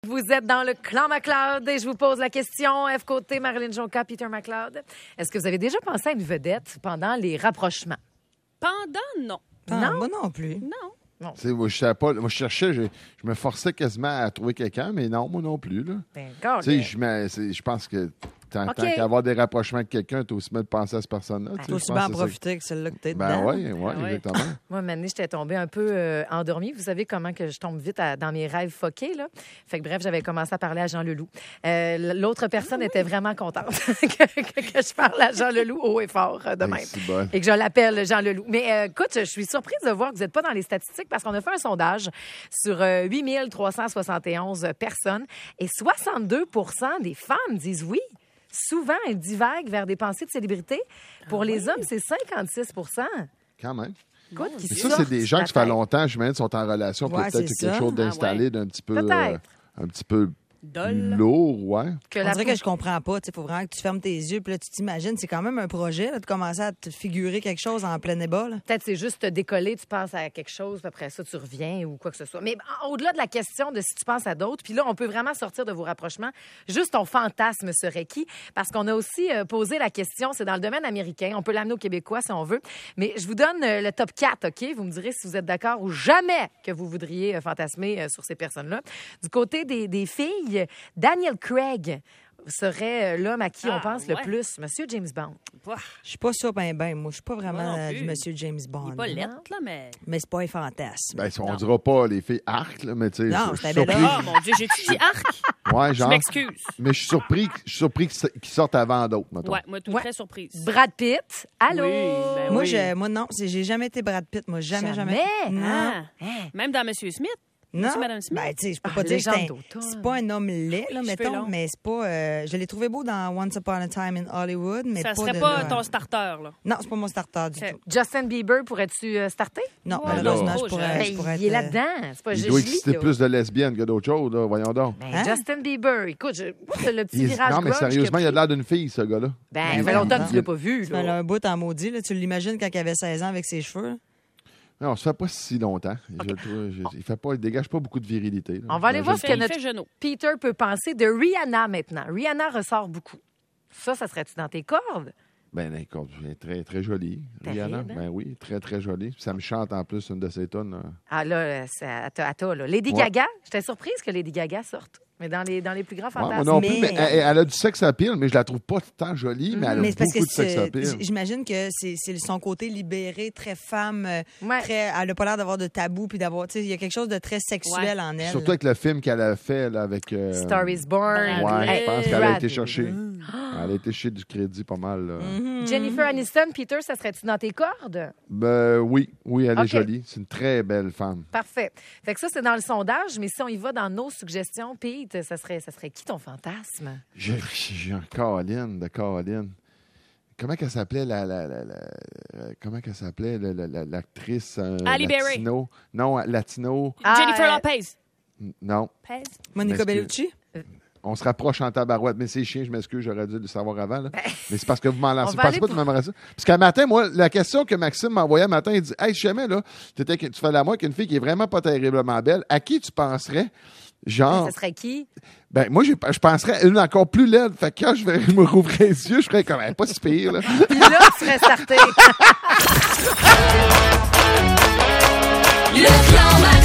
Vous êtes dans le clan McLeod et je vous pose la question. F. Côté, Marilyn Jonca, Peter McLeod. Est-ce que vous avez déjà pensé à une vedette pendant les rapprochements? Non. Non, moi non plus. Non. Moi, je savais pas. Moi, je cherchais, je me forçais quasiment à trouver quelqu'un, mais non, moi non plus. Là. D'accord. Je pense que tant qu'à avoir des rapprochements avec quelqu'un, tu as aussi bien de penser à cette personne-là. Tu aussi bien en profiter que celle-là que tu es dedans. Oui, exactement. Moi, maintenant, j'étais tombée un peu endormie. Vous savez comment que je tombe vite dans mes rêves foqués, là? Fait que bref, j'avais commencé à parler à Jean Leloup. L'autre personne était vraiment contente que je parle à Jean Leloup haut et fort de même. Et que je l'appelle Jean Leloup. Mais écoute, je suis surprise de voir que vous n'êtes pas dans les statistiques parce qu'on a fait un sondage sur 8371 personnes et 62 des femmes disent oui. Souvent, elles divaguent vers des pensées de célébrité. Pour les hommes, c'est 56 Quand même. Écoute, Mais ça, c'est des gens qui, ça fait longtemps, j'imagine, sont en relation. Peut-être quelque chose d'installé, d'un petit peu... un petit peu lourd, ouais. On dirait que je comprends pas. Il faut vraiment que tu fermes tes yeux puis là, tu t'imagines. C'est quand même un projet là, de commencer à te figurer quelque chose en plein ébat. Peut-être c'est juste te décoller, tu penses à quelque chose, puis après ça, tu reviens ou quoi que ce soit. Mais au-delà de la question de si tu penses à d'autres, puis là, on peut vraiment sortir de vos rapprochements. Juste ton fantasme serait qui? Parce qu'on a aussi posé la question, c'est dans le domaine américain. On peut l'amener aux Québécois si on veut. Mais je vous donne le top 4, OK? Vous me direz si vous êtes d'accord ou jamais que vous voudriez fantasmer sur ces personnes-là. Du côté des filles, Daniel Craig serait l'homme à qui on pense le plus. Monsieur James Bond. Je suis pas ça ben. Moi, je suis pas vraiment du Monsieur James Bond. Il est pas lettre, là, mais... Mais c'est pas un fantasme. Ben, on dira pas les filles arc, là, mais tu sais... Non, je suis surpris. Oh, mon Dieu, j'ai-tu dit arc? Ouais, genre... Je m'excuse. Mais je suis surpris qu'ils sortent avant d'autres, mettons. Ouais, moi, très surprise. Brad Pitt. Allô? Oui, moi, non. J'ai jamais été Brad Pitt. Moi, jamais. Non. Même dans Monsieur Smith? Non. Madame Smith? Ben, tu sais, je peux pas dire que c'est pas un homme laid, là, mettons, longs. mais c'est pas... je l'ai trouvé beau dans Once Upon a Time in Hollywood, mais ça pas serait pas ton starter, là? Non, c'est pas mon starter du tout. Justin Bieber, pourrais-tu starter? Non, Ouais, malheureusement, je là, pourrais il est là-dedans. C'est pas Il doit exister plus de lesbiennes que d'autres choses, là. Voyons donc. Ben, Justin Bieber, écoute, le petit virage Non, mais grunge sériusement, il a l'air d'une fille, ce gars-là. Ben, ça fait longtemps que tu l'as pas vu. Tu mets un bout en maudit, là. Tu l'imagines quand il avait 16 ans avec ses cheveux? Non, ça fait pas si longtemps. Il dégage pas beaucoup de virilité. Là. On va aller voir ce que notre Genou. Peter peut penser de Rihanna maintenant. Rihanna ressort beaucoup. Ça serait-tu dans tes cordes? Ben, écoute, elle est très, très jolie. Rihanna, ben oui, très, très jolie. Ça me chante en plus une de ses tunes. Ah là, c'est à toi, là. Lady Gaga, j'étais surprise que Lady Gaga sorte. Mais dans les plus grands fantasmes. Moi non plus, mais elle a du sex appeal, mais je la trouve pas tant jolie, mais elle a beaucoup de sex appeal. J'imagine que c'est son côté libéré, très femme, très, elle n'a pas l'air d'avoir de tabou, puis d'avoir, tu sais, il y a quelque chose de très sexuel en elle. Surtout avec le film qu'elle a fait là, avec... Star is Born. Ouais, je pense qu'elle a été chercher. Elle a été chercher du crédit pas mal. Jennifer Aniston, Peter, ça serait-tu dans tes cordes? Ben oui, elle est jolie. C'est une très belle femme. Parfait. Fait que ça, c'est dans le sondage, mais si on y va dans nos suggestions, Pete, ça serait qui ton fantasme? J'ai un Caroline. Comment qu'elle s'appelait l'actrice Halle Berry. latino? Non, latino. Jennifer Lopez. Non. Monica Bellucci? On se rapproche en tabarouette, mais c'est chiant, je m'excuse, j'aurais dû le savoir avant. Là. Mais c'est parce que vous m'en lancez. Je pensais pas que tu m'aimerais ça. Parce qu'un matin, moi, la question que Maxime m'a envoyée un matin, il dit: Hey, si jamais, là, tu fais la moi qu'une fille qui est vraiment pas terriblement belle, à qui tu penserais? Genre. Ça serait qui? Ben, moi, je penserais une encore plus laide. Fait que quand je me rouvrais les yeux, je ferais comme, pas si pire, là. Puis là, tu serais starté. Le clan